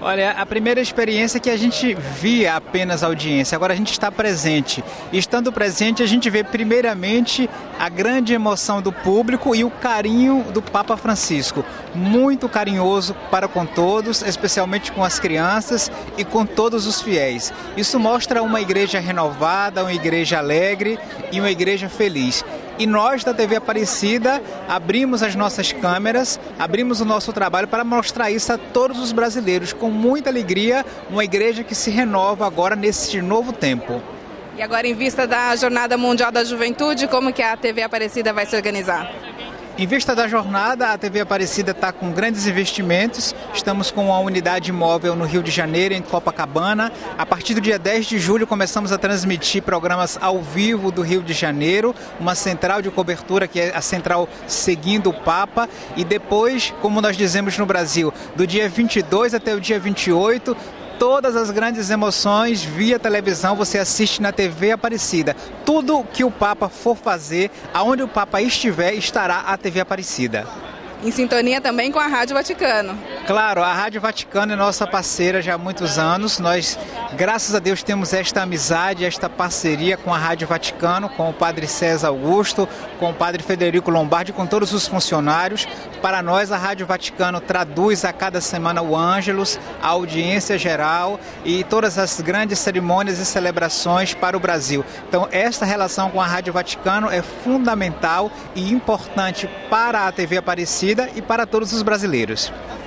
Olha, a primeira experiência é que a gente via apenas a audiência, agora a gente está presente. E estando presente, a gente vê primeiramente a grande emoção do público e o carinho do Papa Francisco. Muito carinhoso para com todos, especialmente com as crianças e com todos os fiéis. Isso mostra uma igreja renovada, uma igreja alegre e uma igreja feliz. E nós da TV Aparecida abrimos as nossas câmeras, abrimos o nosso trabalho para mostrar isso a todos os brasileiros, com muita alegria, uma igreja que se renova agora nesse novo tempo. E agora, em vista da Jornada Mundial da Juventude, como que a TV Aparecida vai se organizar? Em vista da jornada, a TV Aparecida está com grandes investimentos. Estamos com uma unidade móvel no Rio de Janeiro, em Copacabana. A partir do dia 10 de julho, começamos a transmitir programas ao vivo do Rio de Janeiro, uma central de cobertura que é a central Seguindo o Papa. E depois, como nós dizemos no Brasil, do dia 22 até o dia 28, todas as grandes emoções via televisão você assiste na TV Aparecida. Tudo que o Papa for fazer, aonde o Papa estiver, estará a TV Aparecida. Em sintonia também com a Rádio Vaticano. Claro, a Rádio Vaticano é nossa parceira já há muitos anos. Nós, graças a Deus, temos esta amizade, esta parceria com a Rádio Vaticano, com o Padre César Augusto, com o Padre Federico Lombardi, com todos os funcionários. Para nós, a Rádio Vaticano traduz a cada semana o Ângelus, a audiência geral e todas as grandes cerimônias e celebrações para o Brasil. Então, esta relação com a Rádio Vaticano é fundamental e importante para a TV Aparecida e para todos os brasileiros.